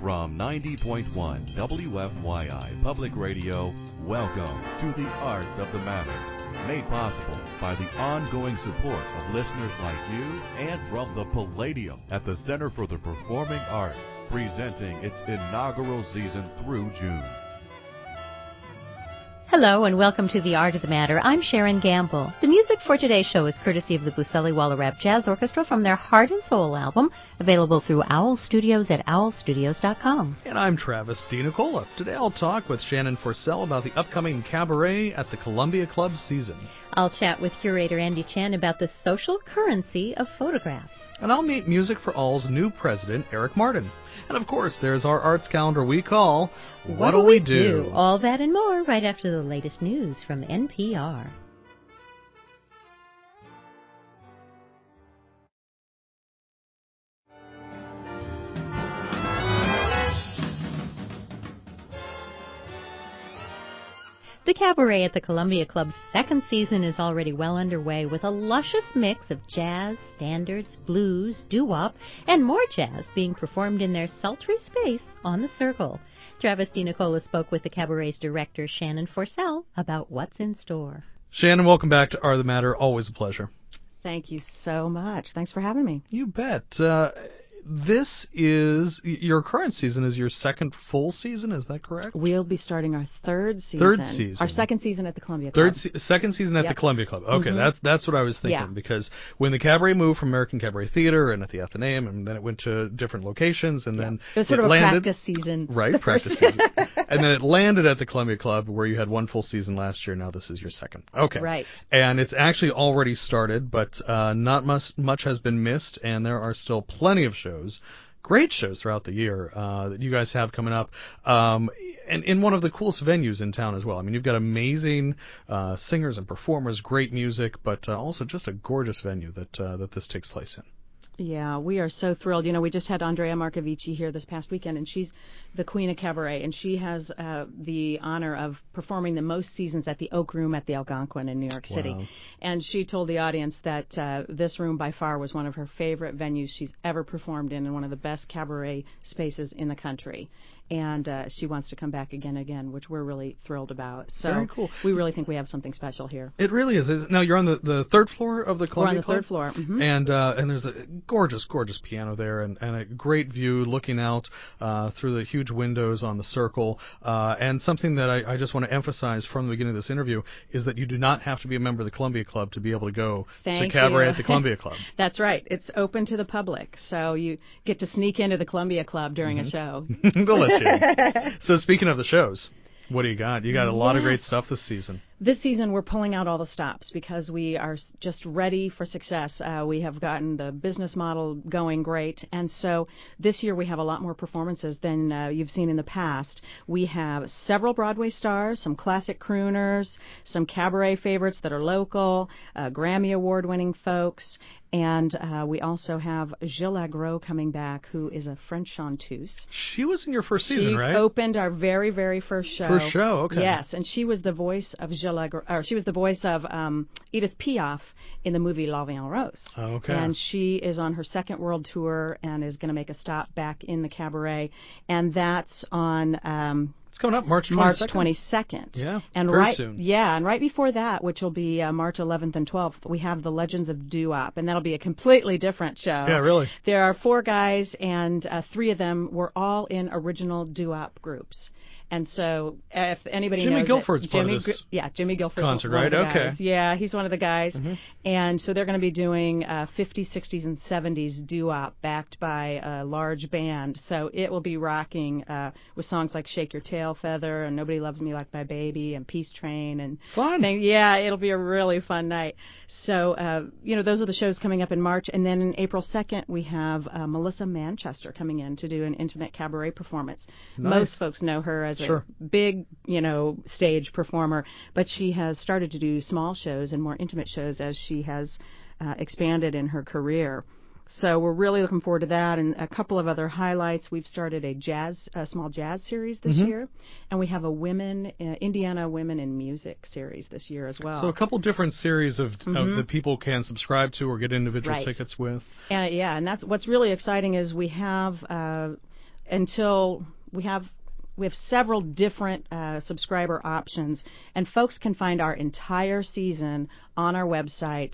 From 90.1 WFYI Public Radio, welcome to The Art of the Matter, made possible by the ongoing support of listeners like you and from the Palladium at the Center for the Performing Arts, presenting its inaugural season through June. Hello and welcome to The Art of the Matter. I'm Sharon Gamble. The music for today's show is courtesy of the Buscelli Wallerap Jazz Orchestra from their Heart and Soul album, available through Owl Studios at owlstudios.com. And I'm Travis DiNicola. Today I'll talk with Shannon Forsell about the upcoming cabaret at the Columbia Club season. I'll chat with curator Andy Chan about the social currency of photographs. And I'll meet Music for All's new president, Eric Martin. And of course, there's our arts calendar we call What'll We Do? All that and more right after the latest news from NPR. The Cabaret at the Columbia Club's second season is already well underway with a luscious mix of jazz, standards, blues, doo-wop, and more jazz being performed in their sultry space on the Circle. Travis DiNicola spoke with the Cabaret's director, Shannon Forsell, about what's in store. Shannon, welcome back to Art of the Matter. Always a pleasure. Thank you so much. Thanks for having me. You bet. This is, your current season is your second full season, is that correct? We'll be starting our third season. Third season. Our second season at the Columbia Club. Second season at the Columbia Club. Okay, that's what I was thinking, because when the Cabaret moved from American Cabaret Theater and at the Athenaeum, and then it went to different locations, and then it was sort of landed, a practice season. Right, practice season. And then it landed at the Columbia Club, where you had one full season last year. Now this is your second. Okay. Right. And it's actually already started, but not much has been missed, and there are still plenty of shows. Great shows throughout the year that you guys have coming up, and in one of the coolest venues in town as well. I mean, you've got amazing singers and performers, great music, but also just a gorgeous venue that this takes place in. Yeah, we are so thrilled. You know, we just had Andrea Marcovici here this past weekend, and she's the queen of cabaret, and she has the honor of performing the most seasons at the Oak Room at the Algonquin in New York City. Wow. And she told the audience that this room by far was one of her favorite venues she's ever performed in, and one of the best cabaret spaces in the country. And she wants to come back again, which we're really thrilled about. So very cool. We really think we have something special here. It really is. Now, you're on the third floor of the Columbia Club? We're on the third floor. Mm-hmm. And there's a gorgeous piano there, and a great view looking out through the huge windows on the Circle. And something that I just want to emphasize from the beginning of this interview is that you do not have to be a member of the Columbia Club to be able to go to cabaret at the Columbia Club. That's right. It's open to the public, so you get to sneak into the Columbia Club during a show. They'll let you. So speaking of the shows, what do you got? You got a lot of great stuff this season. This season, we're pulling out all the stops because we are just ready for success. We have gotten the business model going great. And so this year we have a lot more performances than you've seen in the past. We have several Broadway stars, some classic crooners, some cabaret favorites that are local, Grammy Award-winning folks. And we also have Gilles Agro coming back, who is a French chanteuse. She was in your first season, right? She opened our very, very first show. First show, okay. Yes, and she was the voice of she was the voice of Edith Piaf in the movie La Vie en Rose. Oh, okay. And she is on her second world tour and is going to make a stop back in the cabaret. And that's on it's coming up March 22nd. March 22nd. Yeah, and very soon. Yeah, and right before that, which will be March 11th and 12th, we have the Legends of Doo-Wop, and that'll be a completely different show. Yeah, really. There are 4 guys, and 3 of them were all in original doo-wop groups. And so, if anybody knows Jimmy Guilford's part of this Jimmy Guilford's concert, one right? of the Okay. guys. Yeah, he's one of the guys. Mm-hmm. And so they're going to be doing 50s, 60s, and 70s doo-wop backed by a large band. So it will be rocking with songs like Shake Your Tail Feather and Nobody Loves Me Like My Baby and Peace Train. And fun. Yeah, it'll be a really fun night. So, those are the shows coming up in March. And then on April 2nd, we have Melissa Manchester coming in to do an intimate cabaret performance. Nice. Most folks know her as a big, stage performer, but she has started to do small shows and more intimate shows as she has expanded in her career. So we're really looking forward to that, and a couple of other highlights. We've started a small jazz series this year, and we have a Indiana Women in Music series this year as well. So a couple different series of that people can subscribe to or get individual tickets with. And that's what's really exciting is we have until we have several different subscriber options, and folks can find our entire season on our website,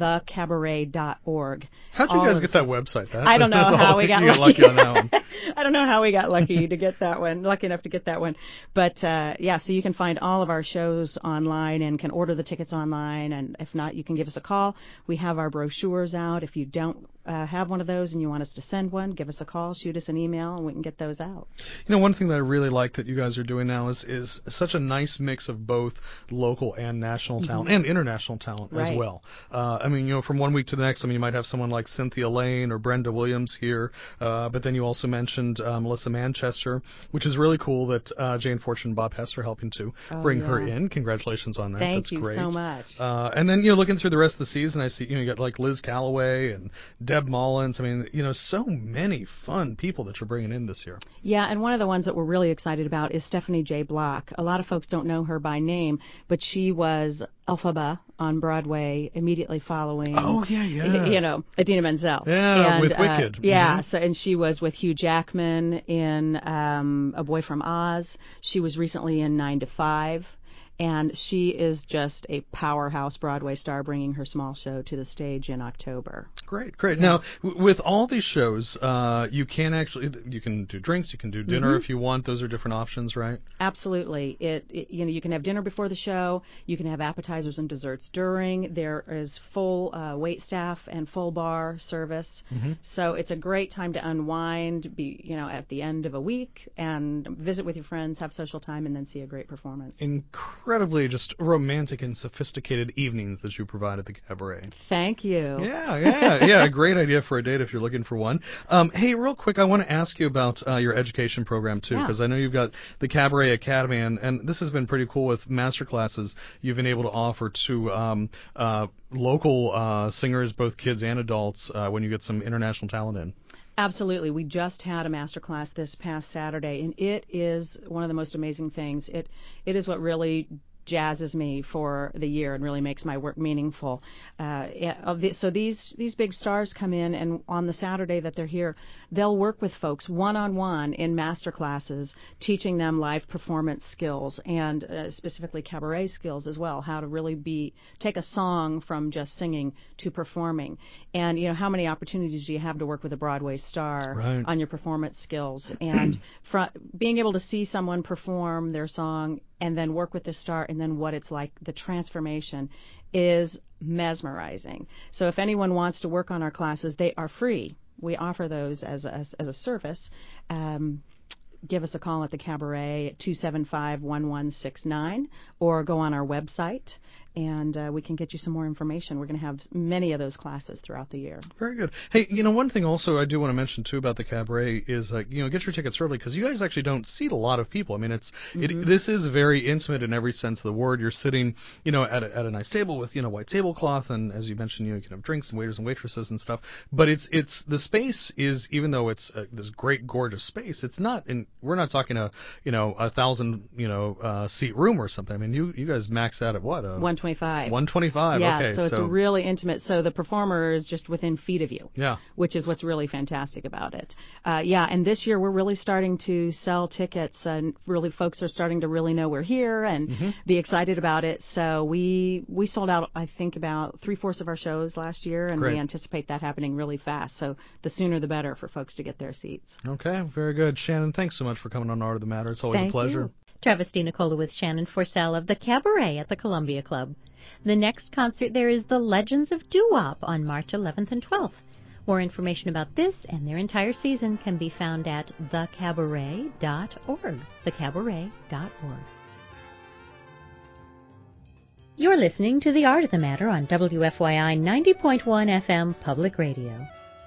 thecabaret.org. How'd you guys get that website? I don't know how we got lucky on that one. I don't know how we got lucky to get that one, lucky enough to get that one. But yeah, so you can find all of our shows online and can order the tickets online. And if not, you can give us a call. We have our brochures out. If you don't have one of those and you want us to send one, give us a call, shoot us an email, and we can get those out. You know, one thing that I really like that you guys are doing now is such a nice mix of both local and national talent and international talent as well. I mean, you know, from one week to the next, I mean, you might have someone like Cynthia Lane or Brenda Williams here, but then you also mentioned Melissa Manchester, which is really cool that Jane Fortune and Bob Hester are helping to bring her in. Congratulations on that. Thank you great. So much. And then, you know, looking through the rest of the season, I see, you know, you got like Liz Calloway and Deb Mullins. I mean, you know, so many fun people that you're bringing in this year. Yeah, and one of the ones that we're really excited about is Stephanie J. Block. A lot of folks don't know her by name, but she was Elphaba on Broadway immediately following. Oh, yeah. You know, Idina Menzel. Yeah, and, with Wicked. Yeah, so, and she was with Hugh Jackman in A Boy from Oz. She was recently in 9 to 5. And she is just a powerhouse Broadway star, bringing her small show to the stage in October. Great. Yeah. Now, with all these shows, you can do drinks, you can do dinner if you want. Those are different options, right? Absolutely. You know, you can have dinner before the show. You can have appetizers and desserts during. There is full wait staff and full bar service. So it's a great time to unwind. You know, at the end of a week and visit with your friends, have social time, and then see a great performance. Incredibly just romantic and sophisticated evenings that you provide at the Cabaret. Thank you. Yeah, a great idea for a date if you're looking for one. Hey, real quick, I want to ask you about your education program, too, because I know you've got the Cabaret Academy, and this has been pretty cool with master classes you've been able to offer to local singers, both kids and adults, when you get some international talent in. Absolutely. We just had a master class this past Saturday, and it is one of the most amazing things. It is what really jazzes me for the year and really makes my work meaningful. So these big stars come in, and on the Saturday that they're here, they'll work with folks one-on-one in master classes, teaching them live performance skills and specifically cabaret skills as well, how to really take a song from just singing to performing. And, you know, how many opportunities do you have to work with a Broadway star on your performance skills? And being able to see someone perform their song and then work with the star, and then what it's like, the transformation is mesmerizing. So if anyone wants to work on our classes, they are free. We offer those as a service. Give us a call at the Cabaret at 275-1169, or go on our website, and we can get you some more information. We're going to have many of those classes throughout the year. Very good. Hey, you know, one thing also I do want to mention, too, about the Cabaret is, you know, get your tickets early, because you guys actually don't seat a lot of people. I mean, this is very intimate in every sense of the word. You're sitting, you know, at a nice table with, you know, white tablecloth, and as you mentioned, you can have drinks and waiters and waitresses and stuff. But it's the space is, even though it's this great, gorgeous space, it's not we're not talking a 1,000 seat room or something. I mean, you guys max out at what? 125. 125. Yeah, okay, so it's really intimate. So the performer is just within feet of you. Yeah. Which is what's really fantastic about it. And this year we're really starting to sell tickets, and really folks are starting to really know we're here and be excited about it. So we sold out, I think, about 3/4 of our shows last year, and we anticipate that happening really fast. So the sooner the better for folks to get their seats. Okay, very good. Shannon, thanks so much for coming on Art of the Matter. It's always a pleasure. You. Travis DiNicola with Shannon Forsell of the Cabaret at the Columbia Club. The next concert there is the Legends of Doo-Wop on March 11th and 12th. More information about this and their entire season can be found at thecabaret.org. thecabaret.org. You're listening to The Art of the Matter on WFYI 90.1 FM Public Radio.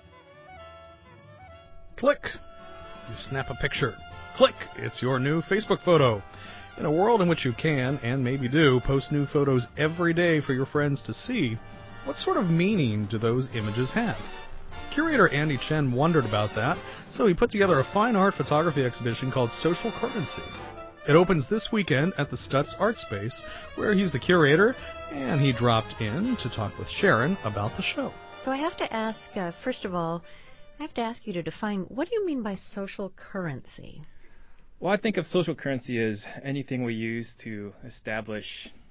Click. You snap a picture. Click. It's your new Facebook photo. In a world in which you can, and maybe do, post new photos every day for your friends to see, what sort of meaning do those images have? Curator Andy Chen wondered about that, so he put together a fine art photography exhibition called Social Currency. It opens this weekend at the Stutz Art Space, where he's the curator, and he dropped in to talk with Sharon about the show. So I have to ask, first of all, I have to ask you to define, what do you mean by social currency? Well, I think of social currency as anything we use to establish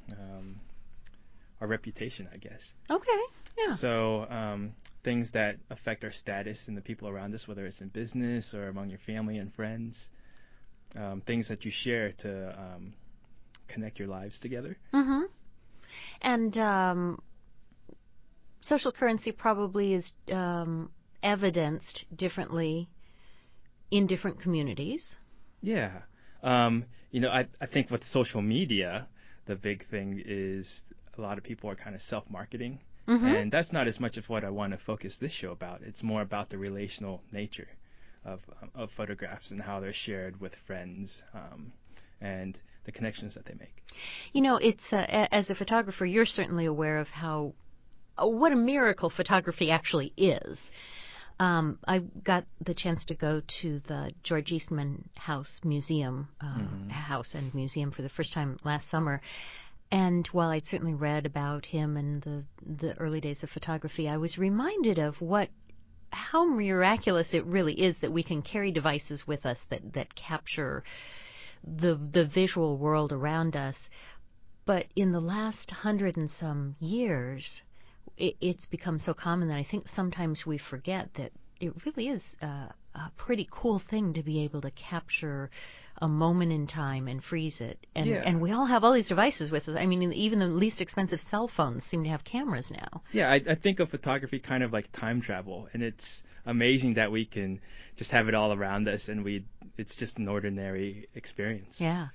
our reputation, I guess. Okay, yeah. So things that affect our status and the people around us, whether it's in business or among your family and friends, things that you share to connect your lives together. Mm-hmm. And social currency probably is evidenced differently in different communities. Yeah. I think with social media, the big thing is a lot of people are kind of self-marketing. Mm-hmm. And that's not as much of what I want to focus this show about. It's more about the relational nature of photographs and how they're shared with friends and the connections that they make. It's as a photographer, you're certainly aware of what a miracle photography actually is. I got the chance to go to the George Eastman House Museum, House and Museum for the first time last summer. And while I'd certainly read about him and the early days of photography, I was reminded of how miraculous it really is that we can carry devices with us that capture the visual world around us. But in the last 100 and some years, it's become so common that I think sometimes we forget that it really is a pretty cool thing to be able to capture a moment in time and freeze it. And we all have all these devices with us. I mean, even the least expensive cell phones seem to have cameras now. Yeah, I think of photography kind of like time travel, and it's amazing that we can just have it all around us, and it's just an ordinary experience. Yeah.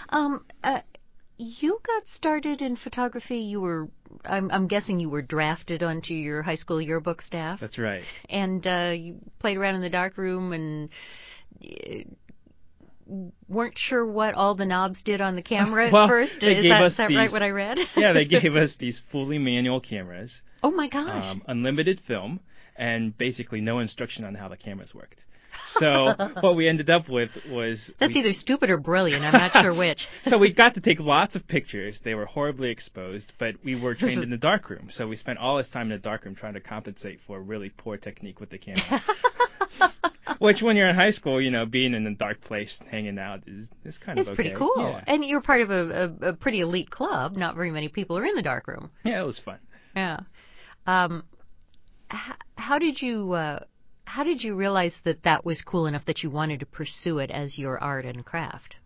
You got started in photography. I'm guessing you were drafted onto your high school yearbook staff. That's right. And you played around in the darkroom and weren't sure what all the knobs did on the camera at first. Is that right, what I read? Yeah, they gave us these fully manual cameras. Oh, my gosh. Unlimited film, and basically no instruction on how the cameras worked. So what we ended up with was... That's either stupid or brilliant. I'm not sure which. So we got to take lots of pictures. They were horribly exposed, but we were trained in the darkroom. So we spent all this time in the darkroom trying to compensate for really poor technique with the camera. Which, when you're in high school, being in a dark place, hanging out is kind of okay. It's pretty cool. Yeah. And you're part of a pretty elite club. Not very many people are in the darkroom. Yeah, it was fun. Yeah. How did you realize that was cool enough that you wanted to pursue it as your art and craft?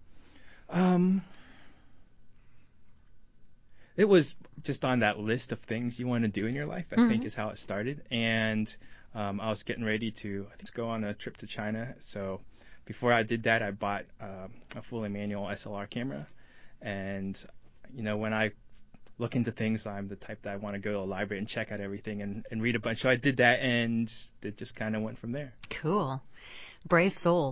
It was just on that list of things you want to do in your life, I think is how it started. And I was getting ready to go on a trip to China. So before I did that, I bought a fully manual SLR camera. And, when I look into things, I'm the type that I want to go to a library and check out everything and read a bunch. So I did that, and it just kind of went from there. Cool. Brave soul.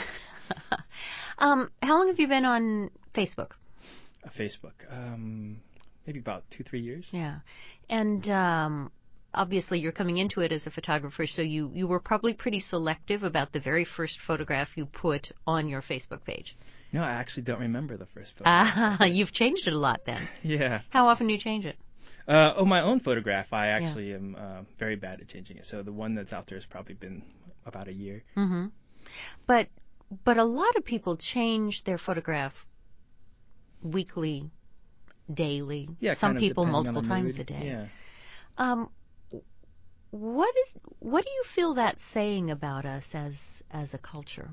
How long have you been on Facebook? Facebook. Maybe about 2-3 years. Yeah. And obviously you're coming into it as a photographer, so you were probably pretty selective about the very first photograph you put on your Facebook page. No, I actually don't remember the first photograph. You've changed it a lot then. Yeah. How often do you change it? My own photograph, I actually am very bad at changing it. So the one that's out there has probably been about a year. Mm-hmm. But a lot of people change their photograph weekly, daily. Yeah, some people multiple times a day. Yeah. What do you feel that's saying about us as a culture?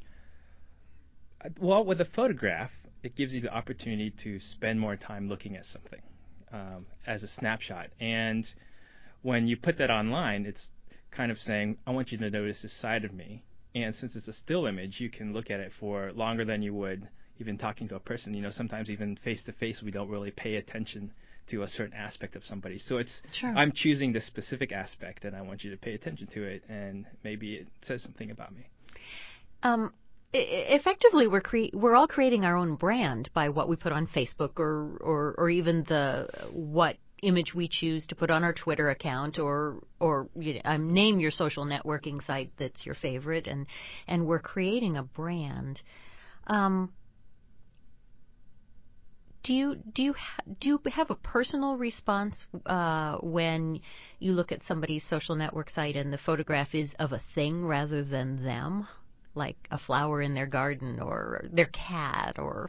Well, with a photograph, it gives you the opportunity to spend more time looking at something as a snapshot. And when you put that online, it's kind of saying, I want you to notice this side of me. And since it's a still image, you can look at it for longer than you would even talking to a person. Sometimes even face-to-face, we don't really pay attention to a certain aspect of somebody. So it's Sure. I'm choosing this specific aspect, and I want you to pay attention to it, and maybe it says something about me. Effectively, we're all creating our own brand by what we put on Facebook or even what image we choose to put on our Twitter account or name your social networking site that's your favorite, and we're creating a brand. Do you have a personal response when you look at somebody's social network site and the photograph is of a thing rather than them, like a flower in their garden or their cat or?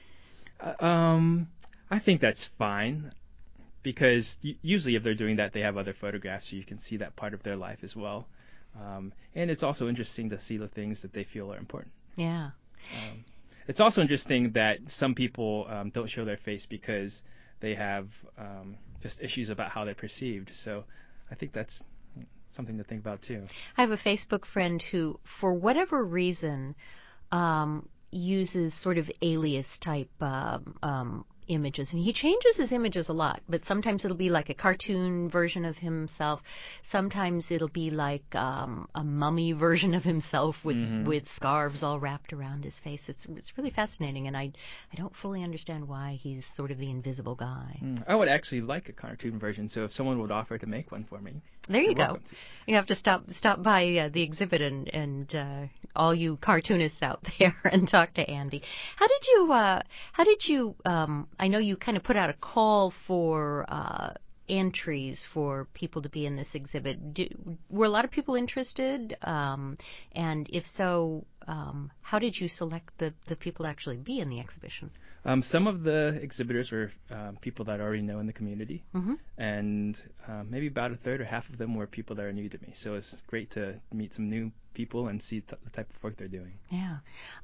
I think that's fine, because usually if they're doing that, they have other photographs, so you can see that part of their life as well. And it's also interesting to see the things that they feel are important. Yeah. It's also interesting that some people don't show their face because they have just issues about how they're perceived. So I think that's something to think about too. I have a Facebook friend who, for whatever reason, uses sort of alias type images, and he changes his images a lot, but sometimes it'll be like a cartoon version of himself, sometimes it'll be like a mummy version of himself with scarves all wrapped around his face. It's really fascinating, and I don't fully understand why he's sort of the invisible guy. I would actually like a cartoon version, so if someone would offer to make one for me, there you go. welcome to. You have to stop by the exhibit and all you cartoonists out there and talk to Andy. How did you I know you kind of put out a call for entries for people to be in this exhibit. Were a lot of people interested? And if so, how did you select the people to actually be in the exhibition? Some of the exhibitors were people that I already know in the community, and maybe about a third or half of them were people that are new to me. So it's great to meet some new people and see the type of work they're doing. Yeah.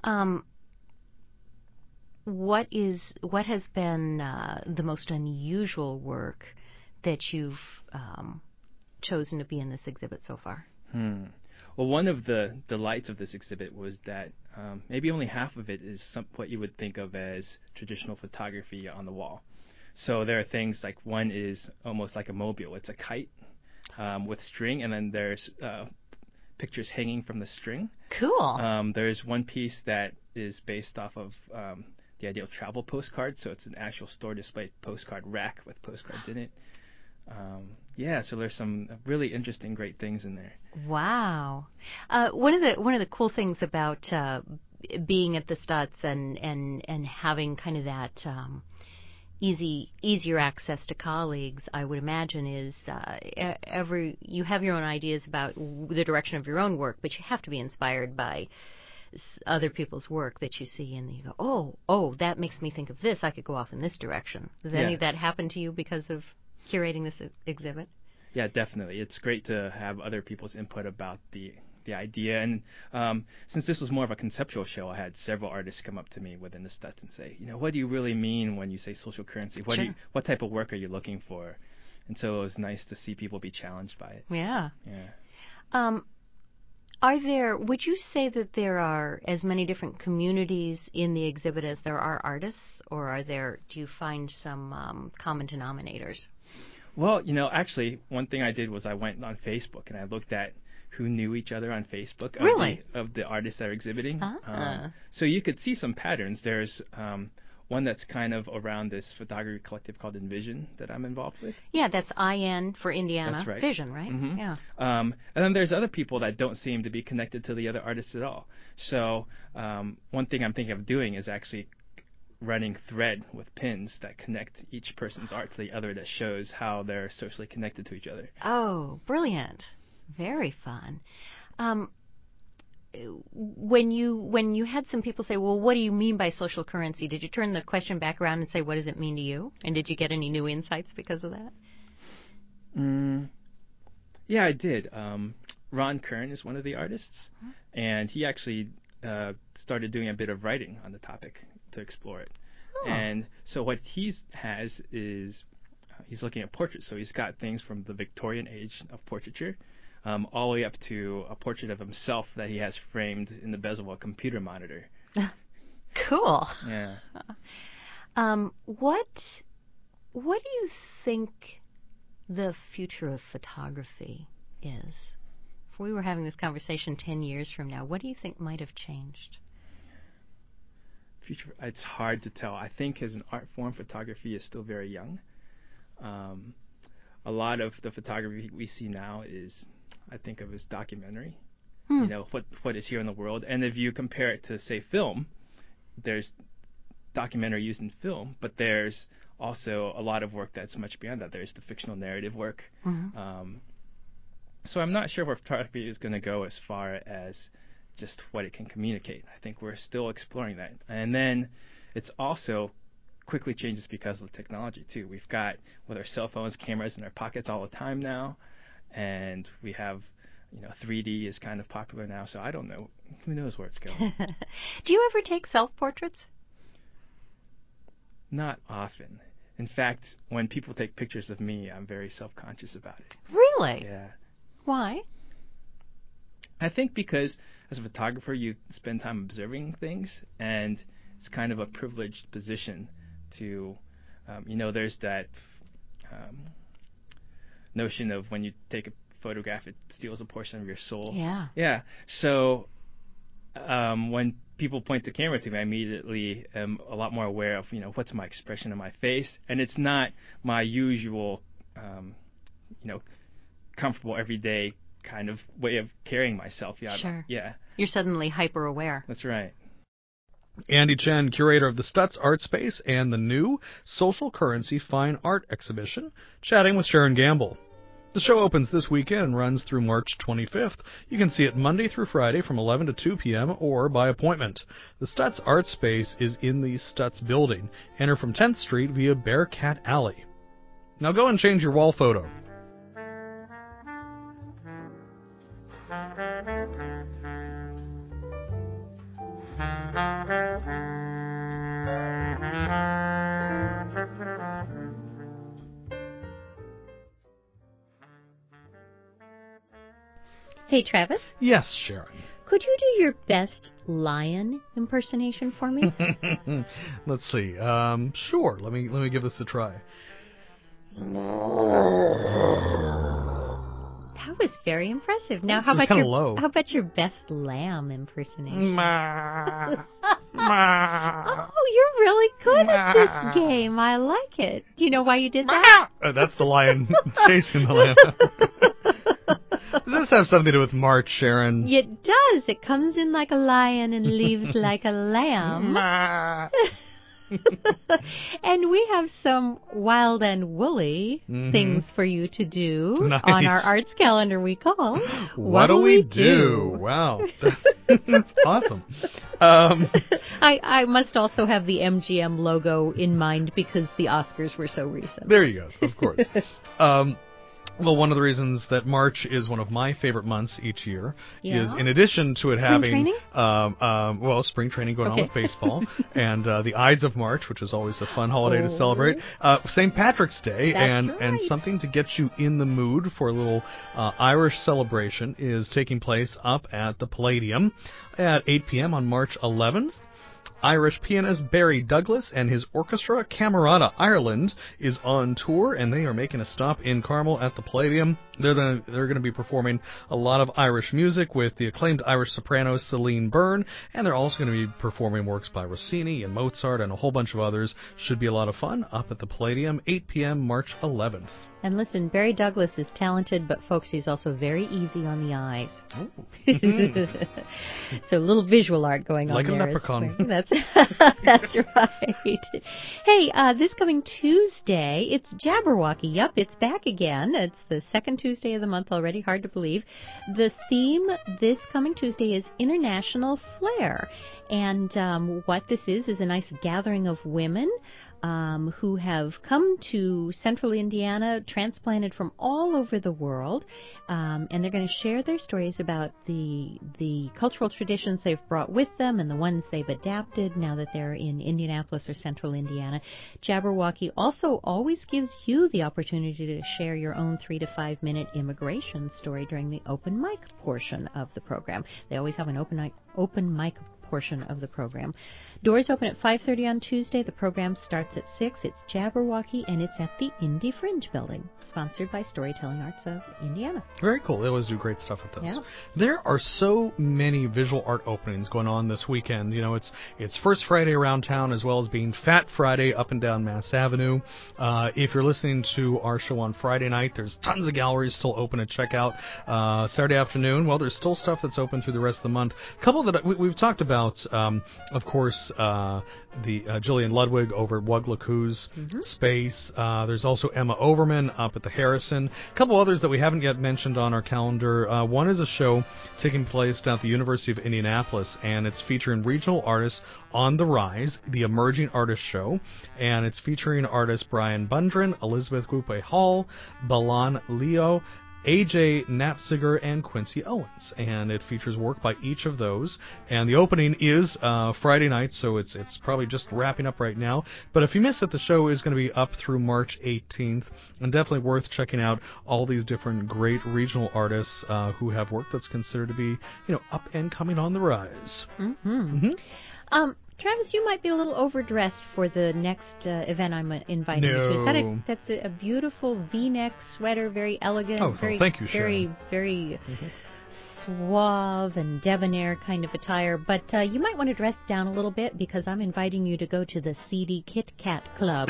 What has been the most unusual work that you've chosen to be in this exhibit so far? Well, one of the delights of this exhibit was that maybe only half of it is what you would think of as traditional photography on the wall. So there are things like, one is almost like a mobile. It's a kite with string, and then there's pictures hanging from the string. Cool. There's one piece that is based off of the idea of travel postcards, so it's an actual store display postcard rack with postcards in it. So there's some really interesting, great things in there. Wow. One of the cool things about being at the Stutz and having kind of that easier access to colleagues, I would imagine, is you have your own ideas about the direction of your own work, but you have to be inspired by other people's work that you see, and you go, oh, that makes me think of this. I could go off in this direction. Does any of that happen to you because of curating this exhibit? Yeah, definitely. It's great to have other people's input about the idea. And since this was more of a conceptual show, I had several artists come up to me within the Stutz and say, what do you really mean when you say social currency? What type of work are you looking for? And so it was nice to see people be challenged by it. Yeah. Yeah. Would you say that there are as many different communities in the exhibit as there are artists, or do you find some common denominators? Well, actually, one thing I did was I went on Facebook and I looked at who knew each other on Facebook of the artists that are exhibiting. So you could see some patterns. There's one that's kind of around this photography collective called Envision that I'm involved with. Yeah, that's IN for Indiana. That's right. Vision, right? Mm-hmm. Yeah. And then there's other people that don't seem to be connected to the other artists at all. So one thing I'm thinking of doing is actually running thread with pins that connect each person's art to the other, that shows how they're socially connected to each other. Oh, brilliant. Very fun. When you had some people say, well, what do you mean by social currency? Did you turn the question back around and say, what does it mean to you? And did you get any new insights because of that? Yeah, I did. Ron Kern is one of the artists, and he actually started doing a bit of writing on the topic to explore it. Oh. And so what he has is he's looking at portraits. So he's got things from the Victorian age of portraiture all the way up to a portrait of himself that he has framed in the bezel of a computer monitor. Cool. Yeah. What do you think the future of photography is? If we were having this conversation 10 years from now, what do you think might have changed? Future, it's hard to tell. I think as an art form, photography is still very young. A lot of the photography we see now is, I think of as documentary. What is here in the world. And if you compare it to, say, film, there's documentary used in film, but there's also a lot of work that's much beyond that. There's the fictional narrative work. So I'm not sure where photography is going to go as far as just what it can communicate. I think we're still exploring that. And then it's also quickly changes because of the technology, too. We've got, with our cell phones, cameras in our pockets all the time now, and we have, 3D is kind of popular now, so I don't know. Who knows where it's going? Do you ever take self-portraits? Not often. In fact, when people take pictures of me, I'm very self-conscious about it. Really? Yeah. Why? I think because as a photographer, you spend time observing things, and it's kind of a privileged position to, there's that notion of when you take a photograph, it steals a portion of your soul. Yeah. Yeah. So when people point the camera to me, I immediately am a lot more aware of, what's my expression on my face, and it's not my usual, comfortable everyday kind of way of carrying myself. Yeah. Sure. Yeah. You're suddenly hyper aware. That's right. Andy Chen, curator of the Stutz Art Space and the new Social Currency Fine Art Exhibition, chatting with Sharon Gamble. The show opens this weekend and runs through March 25th. You can see it Monday through Friday from 11 to 2 p.m. or by appointment. The Stutz Art Space is in the Stutz building. Enter from 10th Street via Bearcat Alley. Now go and change your wall photo. Hey, Travis. Yes, Sharon. Could you do your best lion impersonation for me? Let's see. Sure. Let me give this a try. That was very impressive. Now, It was kinda low. how about your best lamb impersonation? Ma. Ma. Oh, you're really good at this game. I like it. Do you know why you did that? That's the lion chasing the lamb. Does this have something to do with March, Sharon? It does. It comes in like a lion and leaves like a lamb. Ma. And we have some wild and woolly things for you to do Nice. on our arts calendar we call What'll we do? Wow. That's awesome. I must also have the MGM logo in mind because the Oscars were so recent. There you go, of course. Well, one of the reasons that March is one of my favorite months each year is, in addition to it having spring training going on with baseball, and the Ides of March, which is always a fun holiday to celebrate, St. Patrick's Day, and something to get you in the mood for a little Irish celebration is taking place up at the Palladium at 8 p.m. on March 11th. Irish pianist Barry Douglas and his orchestra, Camerata Ireland, is on tour, and they are making a stop in Carmel at the Palladium. They're going to be performing a lot of Irish music with the acclaimed Irish soprano Celine Byrne, and they're also going to be performing works by Rossini and Mozart and a whole bunch of others. Should be a lot of fun up at the Palladium, 8 p.m. March 11th. And listen, Barry Douglas is talented, but folks, he's also very easy on the eyes. So a little visual art going on like there. Like a leprechaun. That's right. Hey, this coming Tuesday, it's Jabberwocky. Yup, it's back again. It's the second Tuesday of the month already. Hard to believe. The theme this coming Tuesday is International Flair. And what this is a nice gathering of women who have come to central Indiana, transplanted from all over the world, and they're going to share their stories about the cultural traditions they've brought with them and the ones they've adapted now that they're in Indianapolis or central Indiana. Jabberwocky also always gives you the opportunity to share your own 3 to 5 minute immigration story during the open mic portion of the program. They always have an open mic portion of the program. Doors open at 5:30 on Tuesday. The program starts at 6. It's Jabberwocky, and it's at the Indy Fringe Building, sponsored by Storytelling Arts of Indiana. Very cool. They always do great stuff with those. Yeah. There are so many visual art openings going on this weekend. You know, it's First Friday around town, as well as being Fat Friday up and down Mass Avenue. If you're listening to our show on Friday night, there's tons of galleries still open to check out. Saturday afternoon, well, there's still stuff that's open through the rest of the month. A couple that we've talked about out, of course, the Gillian Ludwig over at Wuglaku's space. There's also Emma Overman up at the Harrison. A couple others that we haven't yet mentioned on our calendar. One is a show taking place down at the University of Indianapolis, and it's featuring regional artists on the rise, the Emerging Artist Show, and it's featuring artists Brian Bundren, Elizabeth Gupe Hall, Balan Leo, AJ Knapziger, and Quincy Owens, and it features work by each of those. And the opening is Friday night, so it's probably just wrapping up right now. But if you miss it, the show is going to be up through March 18th, and definitely worth checking out all these different great regional artists who have work that's considered to be, up and coming on the rise. Travis, you might be a little overdressed for the next event I'm inviting you to. That's a beautiful V-neck sweater, very elegant, thank you, Sharon. Very suave and debonair kind of attire. But you might want to dress down a little bit because I'm inviting you to go to the Seedy Kit Kat Club.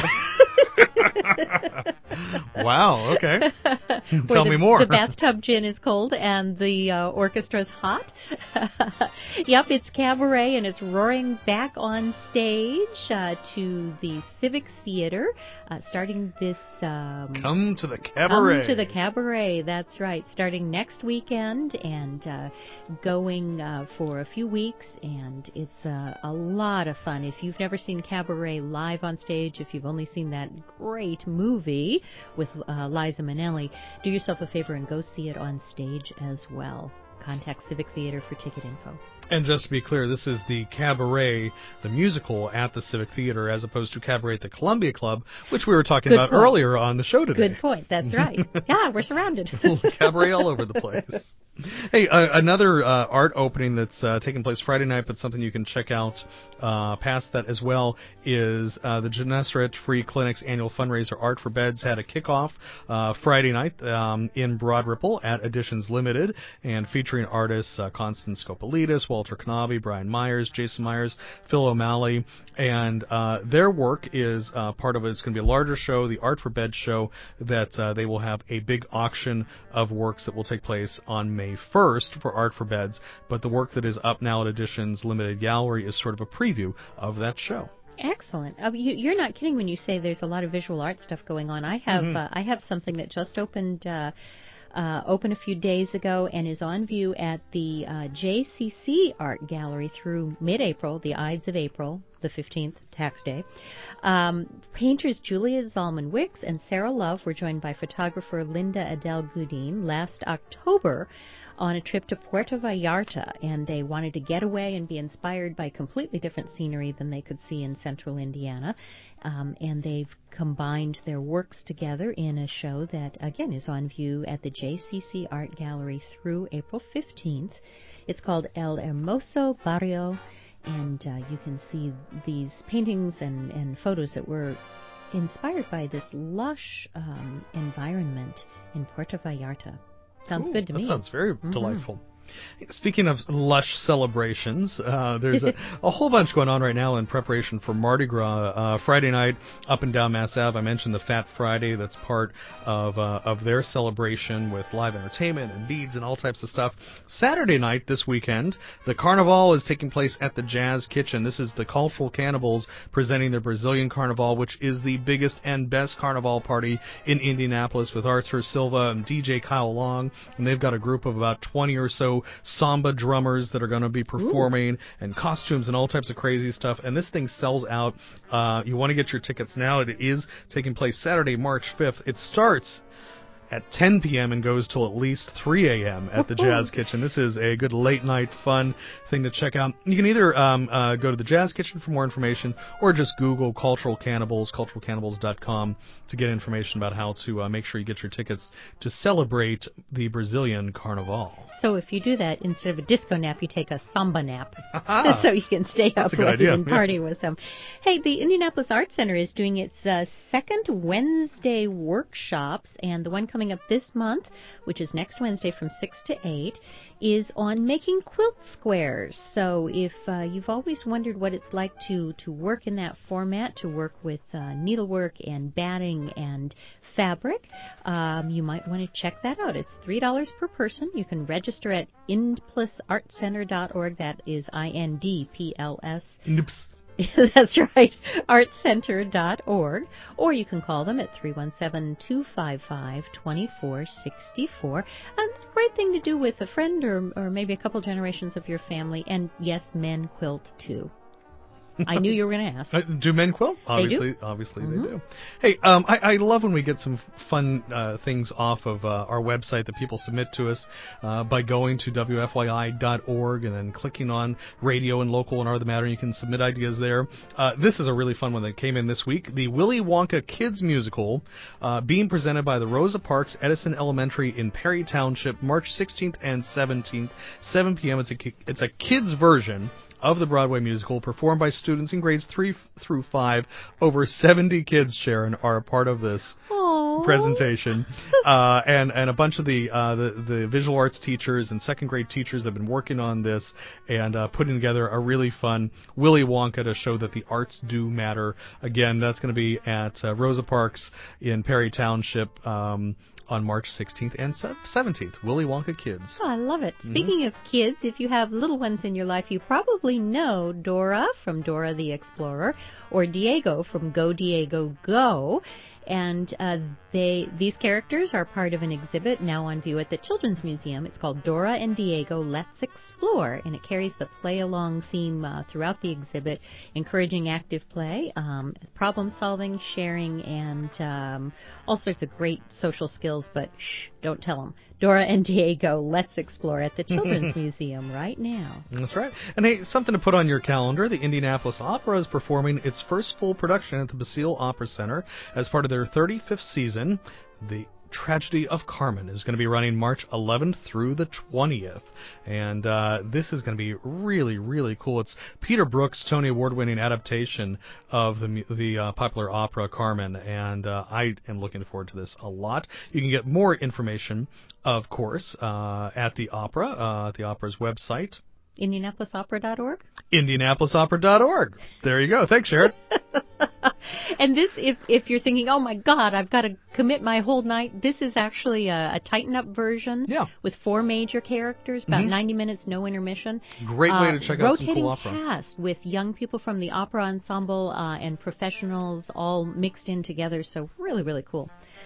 Wow, okay. Tell me more. The bathtub gin is cold and the orchestra's hot. Yep, it's cabaret, and it's roaring back on stage to the Civic Theater starting this... Come to the cabaret. Come to the cabaret, that's right. Starting next weekend and going for a few weeks, and it's a lot of fun. If you've never seen cabaret live on stage, if you've only seen that great movie with Liza Minnelli, do yourself a favor and go see it on stage as well. Contact Civic Theater for ticket info. And just to be clear, this is the Cabaret, the musical at the Civic Theater, as opposed to Cabaret at the Columbia Club, which we were talking about earlier on the show today. Good point. That's right. Yeah, we're surrounded. Cabaret all over the place. Hey, another art opening that's taking place Friday night, but something you can check out past that as well, is the Gennesaret Free Clinic's annual fundraiser, Art for Beds, had a kickoff Friday night in Broad Ripple at Editions Limited, and featuring artists Constance Skopolidis, Walter Knabe, Brian Myers, Jason Myers, Phil O'Malley, and their work is part of it. It's going to be a larger show, the Art for Beds show, that they will have a big auction of works that will take place on May 1st for Art for Beds, but the work that is up now at Editions Limited Gallery is sort of a preview of that show. Excellent. You're not kidding when you say there's a lot of visual art stuff going on. I have something that just opened a few days ago and is on view at the JCC Art Gallery through mid-April, the Ides of April, the 15th, tax day. Painters Julia Zalman-Wicks and Sarah Love were joined by photographer Linda Adele Goudin last October on a trip to Puerto Vallarta, and they wanted to get away and be inspired by completely different scenery than they could see in central Indiana. And they've combined their works together in a show that, again, is on view at the JCC Art Gallery through April 15th. It's called El Hermoso Barrio, and you can see these paintings and photos that were inspired by this lush environment in Puerto Vallarta. Sounds good to me. That sounds very delightful. Speaking of lush celebrations, there's a whole bunch going on right now in preparation for Mardi Gras. Friday night, up and down Mass Ave, I mentioned the Fat Friday. That's part of their celebration with live entertainment and beads and all types of stuff. Saturday night, this weekend, the Carnival is taking place at the Jazz Kitchen. This is the Cultural Cannibals presenting their Brazilian Carnival, which is the biggest and best carnival party in Indianapolis, with Arthur Silva and DJ Kyle Long. And they've got a group of about 20 or so samba drummers that are going to be performing, and costumes and all types of crazy stuff. And this thing sells out. You want to get your tickets now. It is taking place Saturday, March 5th. It starts at 10 p.m. and goes till at least 3 a.m. at the Jazz Kitchen. This is a good late-night fun thing to check out. You can either go to the Jazz Kitchen for more information, or just Google Cultural Cannibals, culturalcannibals.com, to get information about how to make sure you get your tickets to celebrate the Brazilian Carnival. So if you do that, instead of a disco nap, you take a samba nap, so you can stay up late and party with them. Hey, the Indianapolis Art Center is doing its second Wednesday workshops, and the one coming coming up this month, which is next Wednesday from 6 to 8, is on making quilt squares. So if you've always wondered what it's like to work in that format, to work with needlework and batting and fabric, you might want to check that out. It's $3 per person. You can register at indplusartcenter.org. That is INDPLS. That's right, artcenter.org. Or you can call them at 317-255-2464. Great thing to do with a friend or maybe a couple generations of your family. And yes, men quilt too. I knew you were going to ask. Do men quilt? Obviously, they do. Hey, I love when we get some fun things off of our website that people submit to us by going to WFYI.org and then clicking on radio and local and Are the Matter. You can submit ideas there. This is a really fun one that came in this week. The Willy Wonka Kids Musical being presented by the Rosa Parks Edison Elementary in Perry Township, March 16th and 17th, 7 p.m. It's a kids version of the Broadway musical, performed by students in grades 3 through 5. Over 70 kids, Sharon, are a part of this presentation, and a bunch of the visual arts teachers and second grade teachers have been working on this and putting together a really fun Willy Wonka to show that the arts do matter. Again, that's going to be at Rosa Parks in Perry Township on March 16th and 17th. Willy Wonka Kids. Oh, I love it. Speaking of kids, if you have little ones in your life, you probably know Dora from Dora the Explorer or Diego from Go Diego Go. And these characters are part of an exhibit now on view at the Children's Museum. It's called Dora and Diego Let's Explore, and it carries the play-along theme throughout the exhibit, encouraging active play, problem-solving, sharing, and all sorts of great social skills, but shh, don't tell them. Dora and Diego Let's Explore at the Children's Museum right now. That's right. And hey, something to put on your calendar, the Indianapolis Opera is performing its first full production at the Basile Opera Center as part of their 35th season. The Tragedy of Carmen is going to be running March 11th through the 20th. And this is going to be really, really cool. It's Peter Brook's Tony Award-winning adaptation of the popular opera Carmen, and I am looking forward to this a lot. You can get more information, of course, at the opera's website. IndianapolisOpera.org? IndianapolisOpera.org. There you go. Thanks, Sharon. And this, if you're thinking, oh my God, I've got to commit my whole night, this is actually a tighten-up version with 4 major characters, about 90 minutes, no intermission. Great way to check out some cool opera. Rotating cast with young people from the opera ensemble and professionals all mixed in together, so really, really cool.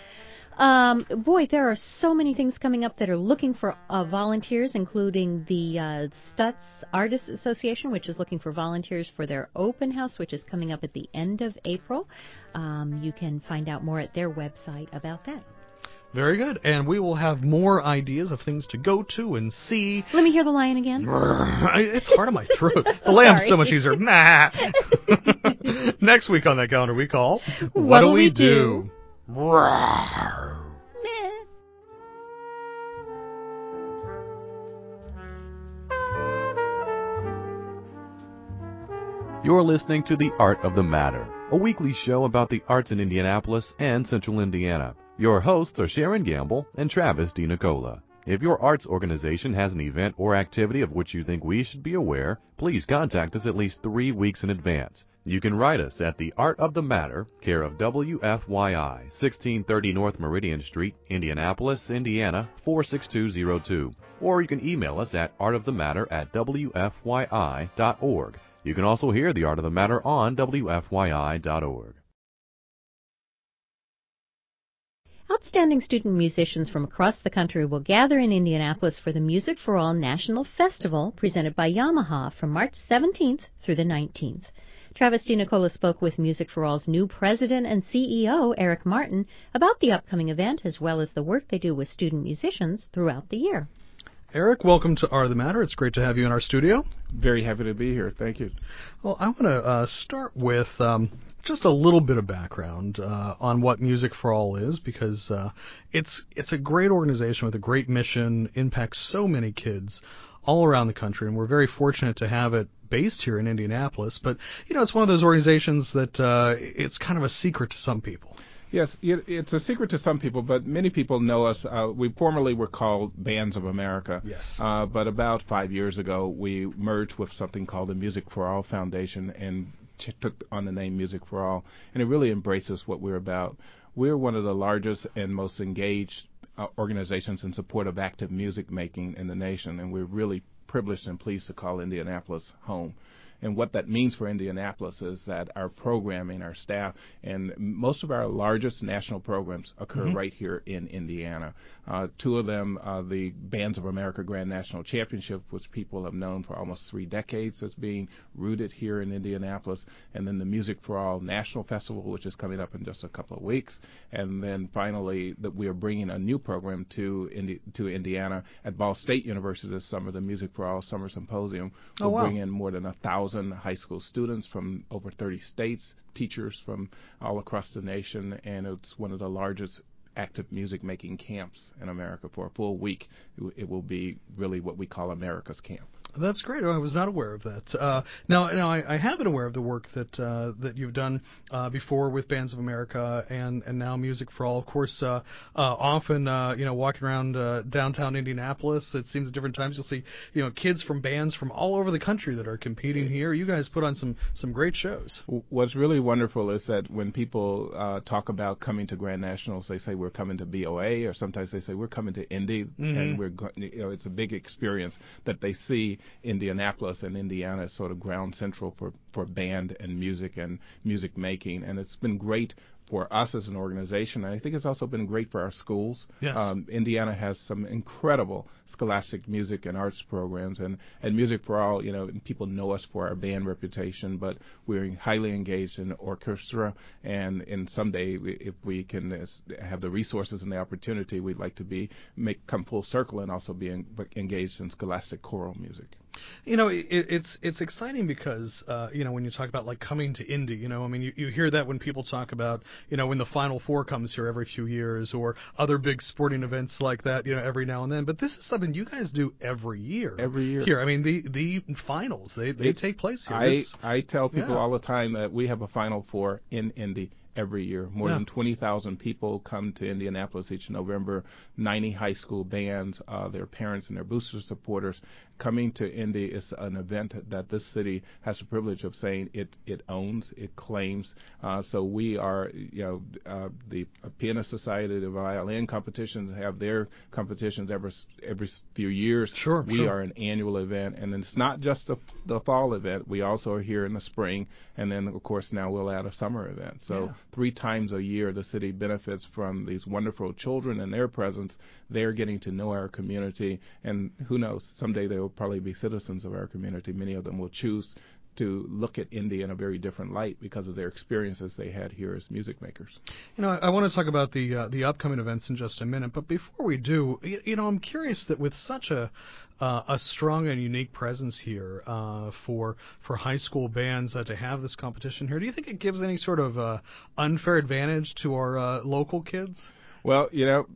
Boy, there are so many things coming up that are looking for volunteers, including the Stutz Artists Association, which is looking for volunteers for their open house, which is coming up at the end of April. You can find out more at their website about that. Very good. And we will have more ideas of things to go to and see. Let me hear the lion again. It's hard on my throat. The lamb's so much easier. Next week on that calendar we call, What Do We Do? You're listening to The Art of the Matter, a weekly show about the arts in Indianapolis and Central Indiana. Your hosts are Sharon Gamble and Travis DiNicola. If your arts organization has an event or activity of which you think we should be aware, please contact us at least 3 weeks in advance. You can write us at The Art of the Matter, care of WFYI, 1630 North Meridian Street, Indianapolis, Indiana, 46202. Or you can email us at artofthematter@wfyi.org. You can also hear The Art of the Matter on WFYI.org. Outstanding student musicians from across the country will gather in Indianapolis for the Music for All National Festival presented by Yamaha from March 17th through the 19th. Travis DiNicola spoke with Music for All's new president and CEO, Eric Martin, about the upcoming event as well as the work they do with student musicians throughout the year. Eric, welcome to Art of the Matter. It's great to have you in our studio. Very happy to be here. Thank you. Well, I want to start with just a little bit of background on what Music for All is, because it's a great organization with a great mission, impacts so many kids all around the country, and we're very fortunate to have it based here in Indianapolis. But, you know, it's one of those organizations that it's kind of a secret to some people. Yes, it's a secret to some people, but many people know us. We formerly were called Bands of America. Yes. But about 5 years ago, we merged with something called the Music for All Foundation and took on the name Music for All, and it really embraces what we're about. We're one of the largest and most engaged organizations in support of active music making in the nation, and we're really privileged and pleased to call Indianapolis home. And what that means for Indianapolis is that our programming, our staff, and most of our largest national programs occur right here in Indiana. Two of them, the Bands of America Grand National Championship, which people have known for almost 3 decades as being rooted here in Indianapolis, and then the Music for All National Festival, which is coming up in just a couple of weeks. And then finally, that we are bringing a new program to Indiana at Ball State University this summer, the Music for All Summer Symposium. We'll bring in more than 1,000 high school students from over 30 states, teachers from all across the nation, and it's one of the largest active music making camps in America. For a full week, it will be really what we call America's Camp. That's great. I was not aware of that. Now I have been aware of the work that you've done before with Bands of America and now Music for All. Of course, often walking around downtown Indianapolis, it seems at different times you'll see kids from bands from all over the country that are competing here. You guys put on some great shows. What's really wonderful is that when people talk about coming to Grand Nationals, they say we're coming to BOA, or sometimes they say we're coming to Indy, and it's a big experience that they see Indianapolis and Indiana is sort of ground central for band and music making, and it's been great for us as an organization, and I think it's also been great for our schools. Yes. Indiana has some incredible scholastic music and arts programs, and Music for All, people know us for our band reputation, but we're highly engaged in orchestra, and someday, if we can have the resources and the opportunity, we'd like to come full circle and also be engaged in scholastic choral music. It's exciting because when you talk about like coming to Indy, you hear that when people talk about when the Final Four comes here every few years, or other big sporting events like that, every now and then. But this is something you guys do every year. Every year. Here, the finals they take place here. I tell people all the time that we have a Final Four in Indy every year. More than 20,000 people come to Indianapolis each November. 90 high school bands, their parents and their booster supporters. Coming to Indy is an event that this city has the privilege of saying it owns, it claims. So we are, the Pianist Society, the violin competitions have their competitions every few years. Sure. We are an annual event, and then it's not just the fall event. We also are here in the spring, and then of course now we'll add a summer event. So 3 times a year the city benefits from these wonderful children and their presence. They're getting to know our community, and who knows, someday they will probably be citizens of our community. Many of them will choose to look at Indy in a very different light because of their experiences they had here as music makers. I want to talk about the upcoming events in just a minute, but before we do, I'm curious that with such a strong and unique presence here for high school bands to have this competition here, do you think it gives any sort of unfair advantage to our local kids? Well,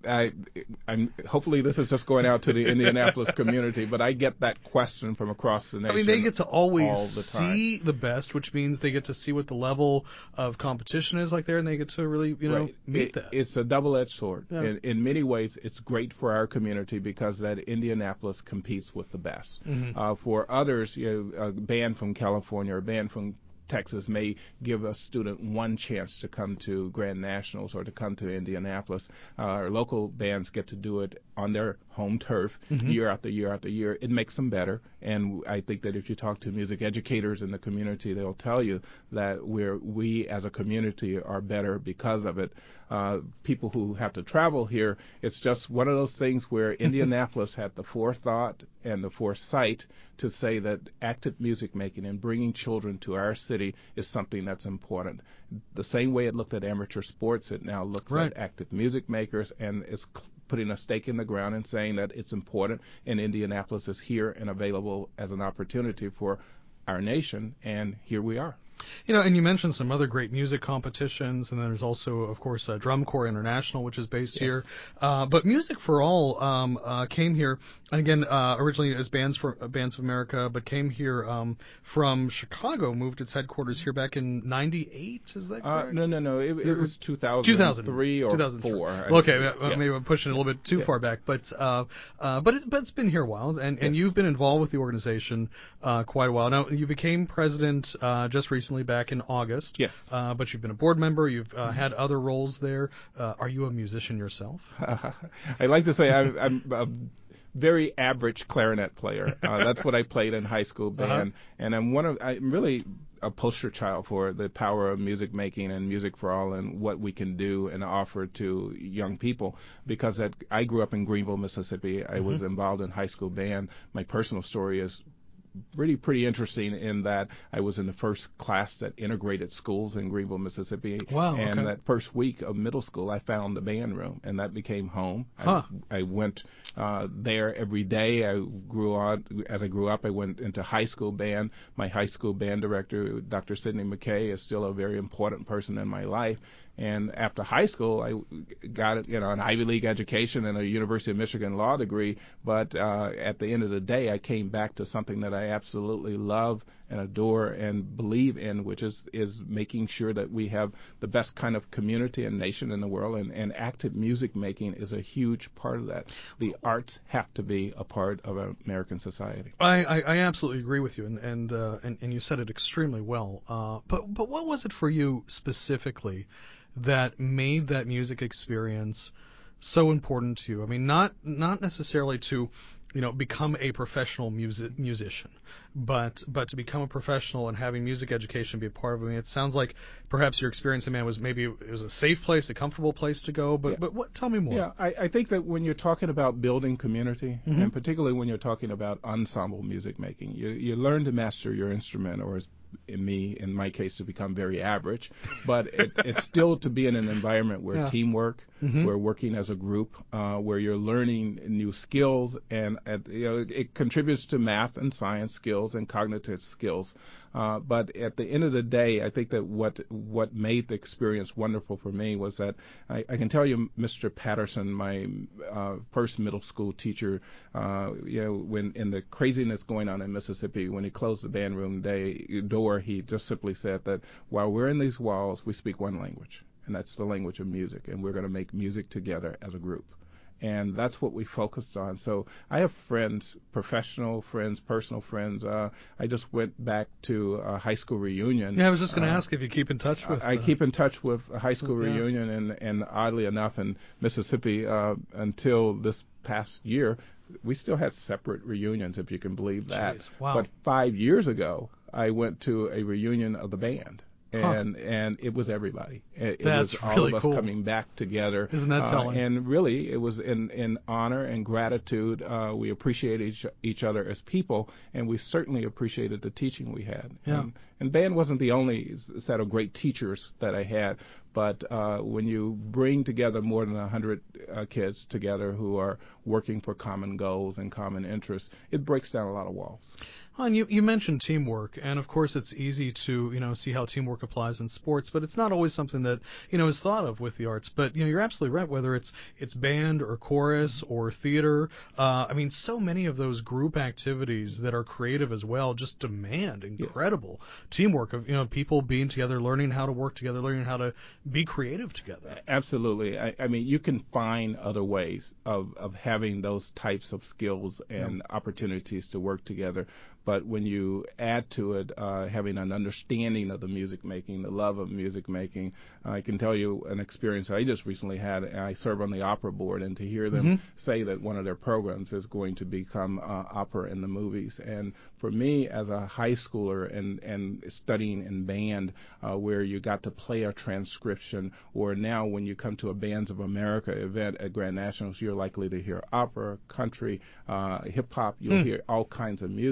I'm hopefully this is just going out to the Indianapolis community, but I get that question from across the nation. They get to always all the time. See the best, which means they get to see what the level of competition is like there, and they get to really, meet that. It's a double-edged sword. Yeah. In many ways, it's great for our community because that Indianapolis competes with the best. For others, a band from California or a band from Texas may give a student one chance to come to Grand Nationals or to come to Indianapolis. Our local bands get to do it on their home turf year after year after year. It makes them better, and I think that if you talk to music educators in the community, they'll tell you that we as a community are better because of it. People who have to travel here, it's just one of those things where Indianapolis had the forethought and the foresight to say that active music making and bringing children to our city is something that's important. The same way it looked at amateur sports, it now looks at active music makers, and it's putting a stake in the ground and saying that it's important, and Indianapolis is here and available as an opportunity for our nation, and here we are. And you mentioned some other great music competitions, and then there's also, of course, Drum Corps International, which is based here. But Music for All came here, and again, originally as Bands of America, but came here from Chicago, moved its headquarters here back in '98. Is that correct? No. It was 2003 or 2004. Okay, maybe I'm pushing it a little bit too far back, but it's been here a while, and you've been involved with the organization quite a while. Now, you became president just recently, back in August. Yes. But you've been a board member. You've had other roles there. Are you a musician yourself? I like to say I'm a very average clarinet player. That's what I played in high school band, and I'm really a poster child for the power of music making and Music for All and what we can do and offer to young people. Because I grew up in Greenville, Mississippi. I was involved in high school band. My personal story is pretty interesting in that I was in the first class that integrated schools in Greenville, Mississippi. Wow, and okay. that first week of middle school, I found the band room, and that became home. I went there every day. As I grew up, I went into high school band. My high school band director, Dr. Sidney McKay, is still a very important person in my life. And after high school, I got an Ivy League education and a University of Michigan law degree. But at the end of the day, I came back to something that I absolutely love and adore and believe in, which is making sure that we have the best kind of community and nation in the world. And active music making is a huge part of that. The arts have to be a part of American society. I absolutely agree with you, and you said it extremely well. But what was it for you specifically that made that music experience so important to you? I mean, not necessarily to become a professional musician, but to become a professional and having music education be a part of it. I mean, it sounds like perhaps your experience in was maybe it was a safe place, a comfortable place to go. But tell me more. Yeah, I think that when you're talking about building community, and particularly when you're talking about ensemble music making, you learn to master your instrument, or in my case, to become very average, but it's still to be in an environment where teamwork, we're working as a group, where you're learning new skills, and it contributes to math and science skills and cognitive skills. But at the end of the day, I think that what made the experience wonderful for me was that I can tell you, Mr. Patterson, my first middle school teacher, when in the craziness going on in Mississippi, when he closed the band room door, he just simply said that while we're in these walls, we speak one language, and that's the language of music, and we're going to make music together as a group. And that's what we focused on. So I have friends, professional friends, personal friends. I just went back to a high school reunion. Yeah, I was just going to ask if you keep in touch with... I keep in touch with a high school reunion, and oddly enough, in Mississippi, until this past year, we still had separate reunions, if you can believe that. Jeez, wow. But 5 years ago, I went to a reunion of the band. And it was everybody. It was all really of us cool. coming back together. Isn't that telling? And really, it was in honor and gratitude. We appreciated each other as people, and we certainly appreciated the teaching we had. Yeah. And band wasn't the only set of great teachers that I had, but when you bring together more than 100 kids together who are working for common goals and common interests, it breaks down a lot of walls. And you mentioned teamwork, and of course it's easy to see how teamwork applies in sports, but it's not always something that is thought of with the arts. But you're absolutely right. Whether it's band or chorus or theater, I mean, so many of those group activities that are creative as well just demand incredible teamwork of people being together, learning how to work together, learning how to be creative together. Absolutely. I mean, you can find other ways of having those types of skills and opportunities to work together. But when you add to it having an understanding of the music making, the love of music making, I can tell you an experience I just recently had. I serve on the opera board, and to hear them say that one of their programs is going to become opera in the movies. And for me, as a high schooler and studying in band, where you got to play a transcription, or now when you come to a Bands of America event at Grand Nationals, you're likely to hear opera, country, hip-hop, you'll hear all kinds of music.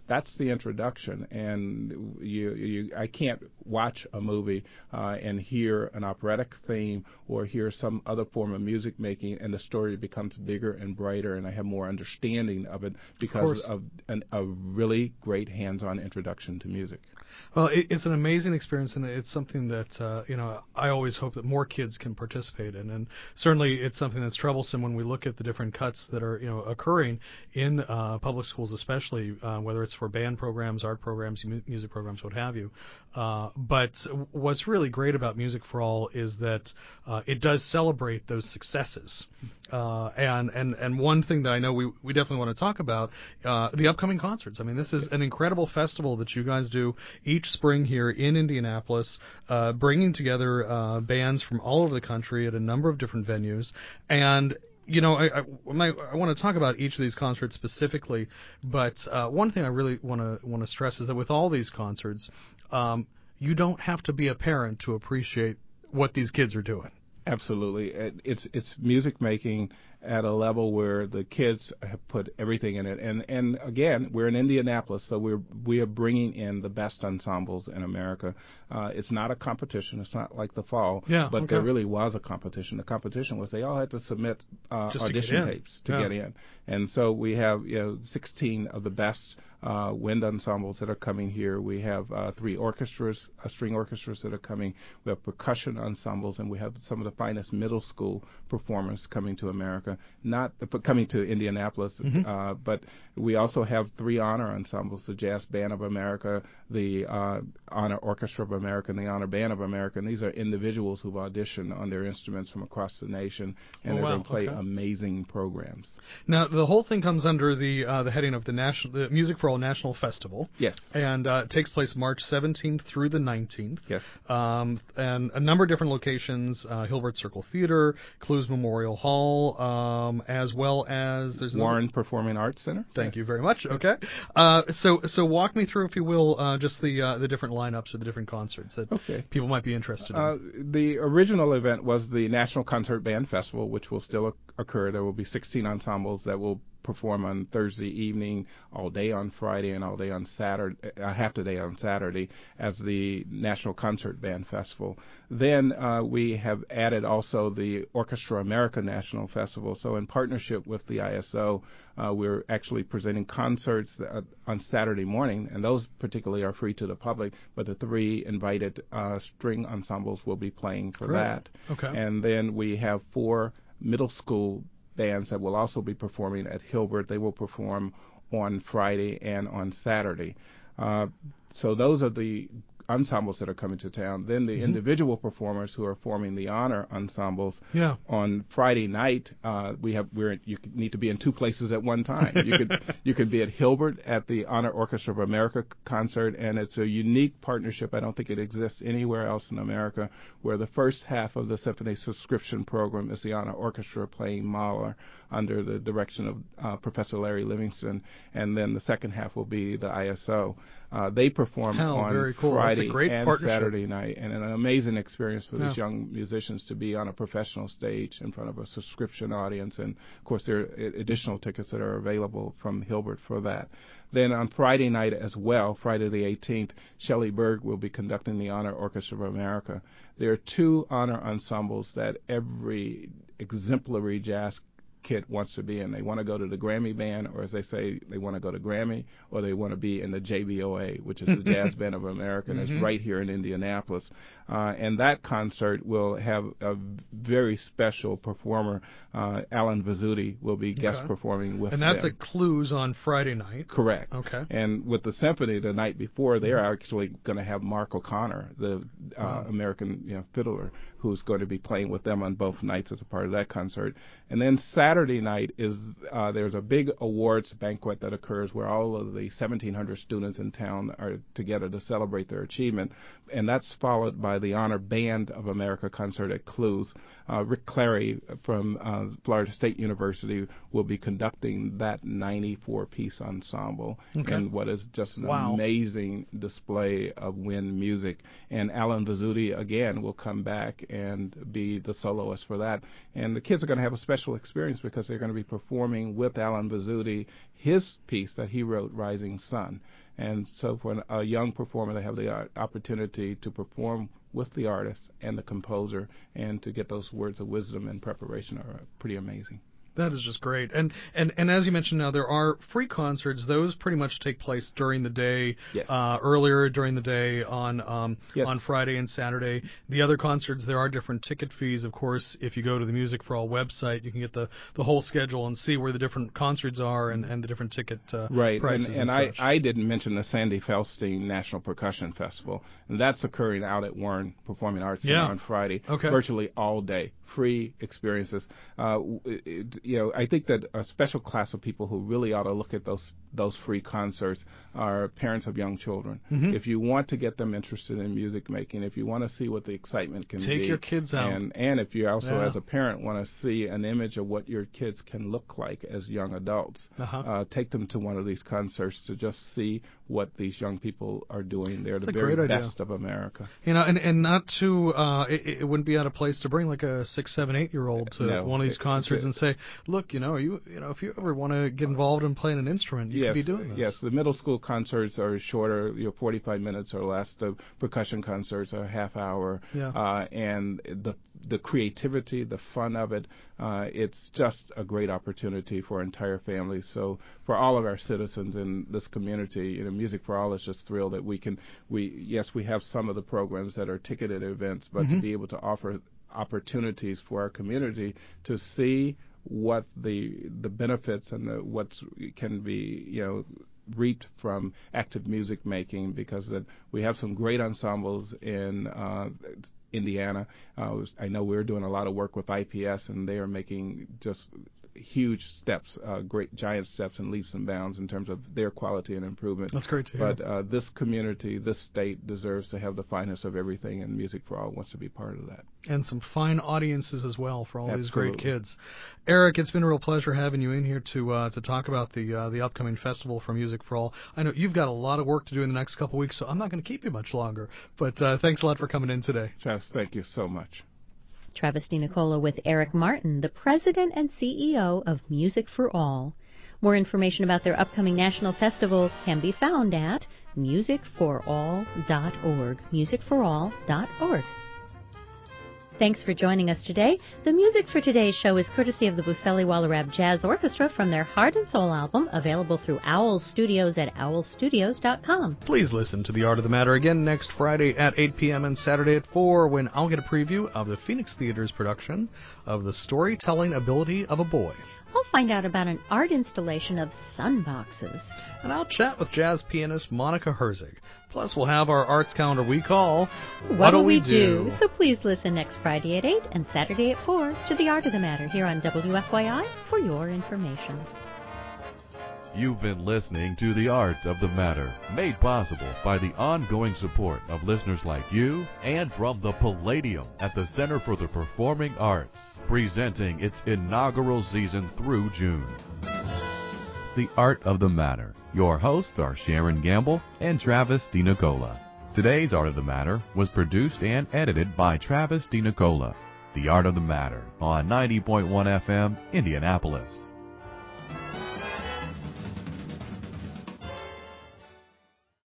that's the introduction. And I can't watch a movie and hear an operatic theme or hear some other form of music making, and the story becomes bigger and brighter, and I have more understanding of it because of a really great hands-on introduction to music. Well, it's an amazing experience, and it's something that I always hope that more kids can participate in. And certainly, it's something that's troublesome when we look at the different cuts that are occurring in public schools, especially whether it's for band programs, art programs, music programs, what have you. But what's really great about Music for All is that it does celebrate those successes. And one thing that I know we definitely want to talk about, the upcoming concerts. I mean, this is an incredible festival that you guys do each spring here in Indianapolis, bringing together bands from all over the country at a number of different venues. And I want to talk about each of these concerts specifically, but one thing I really want to stress is that with all these concerts, you don't have to be a parent to appreciate what these kids are doing. Absolutely. It's music making at a level where the kids have put everything in it. And again, we're in Indianapolis, so we are bringing in the best ensembles in America. It's not a competition. It's not like the fall. But there really was a competition. The competition was they all had to submit audition tapes to get in. And so we have 16 of the best wind ensembles that are coming here. We have 3 orchestras, string orchestras that are coming. We have percussion ensembles, and we have some of the finest middle school performers coming to America, coming to Indianapolis. But we also have 3 honor ensembles: the Jazz Band of America, the Honor Orchestra of America, and the Honor Band of America. And these are individuals who've auditioned on their instruments from across the nation, and they're going to play amazing programs. Now, the whole thing comes under the heading of the Music for All National Festival. Yes. And it takes place March 17th through the 19th. Yes. And a number of different locations: Hilbert Circle Theater, Clues Memorial Hall, as well as there's Warren Performing Arts Center. Thank you very much. Okay. So walk me through, if you will, just the different lineups or the different concerts that people might be interested in. The original event was the National Concert Band Festival, which will still occur. There will be 16 ensembles that will perform on Thursday evening, all day on Friday, and all day on Saturday, half the day on Saturday, as the National Concert Band Festival. Then we have added also the Orchestra America National Festival. So in partnership with the ISO, we're actually presenting concerts on Saturday morning, and those particularly are free to the public, but the 3 invited string ensembles will be playing for that. Okay. And then we have 4 middle school bands that will also be performing at Hilbert. They will perform on Friday and on Saturday. So those are the ensembles that are coming to town. Then the individual performers who are forming the honor ensembles. On Friday night, you need to be in 2 places at one time. You could be at Hilbert at the Honor Orchestra of America concert, and it's a unique partnership. I don't think it exists anywhere else in America, where the first half of the symphony subscription program is the Honor Orchestra playing Mahler under the direction of Professor Larry Livingston, and then the second half will be the ISO. They perform on Friday and Saturday night, and an amazing experience for these young musicians to be on a professional stage in front of a subscription audience. And, of course, there are additional tickets that are available from Hilbert for that. Then on Friday night as well, Friday the 18th, Shelley Berg will be conducting the Honor Orchestra of America. There are 2 honor ensembles that every exemplary jazz kid wants to be in. They want to go to the Grammy band, or as they say, they want to go to Grammy, or they want to be in the JBOA, which is the Jazz Band of America, and it's right here in Indianapolis. And that concert will have a very special performer. Alan Vizzuti will be guest performing with them. And that's at Clues on Friday night. Correct. Okay. And with the symphony the night before, they're actually going to have Mark O'Connor, the American fiddler, who's going to be playing with them on both nights as a part of that concert. And then Saturday night is there's a big awards banquet that occurs where all of the 1,700 students in town are together to celebrate their achievement, and that's followed by the Honor Band of America concert at Clues. Rick Clary from Florida State University will be conducting that 94-piece ensemble in what is just an amazing display of wind music. And Alan Vizzuti, again, will come back and be the soloist for that. And the kids are going to have a special experience experience because they're going to be performing with Alan Bazzuti his piece that he wrote, Rising Sun. And so for a young performer, they have the opportunity to perform with the artist and the composer and to get those words of wisdom and preparation are pretty amazing. That is just great. And as you mentioned now, there are free concerts. Those pretty much take place during the day, yes. Earlier during the day on yes. on Friday and Saturday. The other concerts, there are different ticket fees. Of course, if you go to the Music for All website, you can get the whole schedule and see where the different concerts are and the different ticket right. prices. And such. I didn't mention the Sandy Feldstein National Percussion Festival. And that's occurring out at Warren Performing Arts Center on Friday, virtually all day. Free experiences. I think that a special class of people who really ought to look at those free concerts are parents of young children. Mm-hmm. If you want to get them interested in music making, if you want to see what the excitement can be, take your kids out. And if you also, as a parent, want to see an image of what your kids can look like as young adults, take them to one of these concerts to just see what these young people are doing. They're the very best of America. And not to it wouldn't be out of place to bring like a 6, 7, 8-year-old to one of these concerts and say, look, if you ever want to get involved in playing an instrument, you can be doing this. Yes, the middle school concerts are shorter, 45 minutes or less. The percussion concerts are a half hour. Yeah. And the creativity, the fun of it, it's just a great opportunity for our entire family. So for all of our citizens in this community, Music for All is just thrilled that we have some of the programs that are ticketed events, but to be able to offer opportunities for our community to see what the benefits and what can be reaped from active music making, because we have some great ensembles in Indiana. I know we're doing a lot of work with IPS, and they are making just huge steps, great giant steps and leaps and bounds in terms of their quality and improvement. That's great to hear. But this community, this state deserves to have the finest of everything, and Music for All wants to be part of that. And some fine audiences as well for all Absolutely. these great kids. Eric, it's been a real pleasure having you in here to talk about the upcoming festival for Music for All. I know you've got a lot of work to do in the next couple weeks, so I'm not going to keep you much longer. But thanks a lot for coming in today. Travis, thank you so much. Travis DiNicola with Eric Martin, the President and CEO of Music for All. More information about their upcoming national festival can be found at musicforall.org. musicforall.org. Thanks for joining us today. The music for today's show is courtesy of the Buseli Wallerab Jazz Orchestra from their Heart and Soul album, available through Owl Studios at owlstudios.com. Please listen to The Art of the Matter again next Friday at 8 p.m. and Saturday at 4, when I'll get a preview of the Phoenix Theater's production of The Storytelling Ability of a Boy. I'll find out about an art installation of sunboxes. And I'll chat with jazz pianist Monica Herzig. Plus, we'll have our arts calendar we call What'll We Do? So please listen next Friday at 8 and Saturday at 4 to The Art of the Matter here on WFYI for your information. You've been listening to The Art of the Matter, made possible by the ongoing support of listeners like you and from the Palladium at the Center for the Performing Arts, presenting its inaugural season through June. The Art of the Matter. Your hosts are Sharon Gamble and Travis DiNicola. Today's Art of the Matter was produced and edited by Travis DiNicola. The Art of the Matter on 90.1 FM, Indianapolis.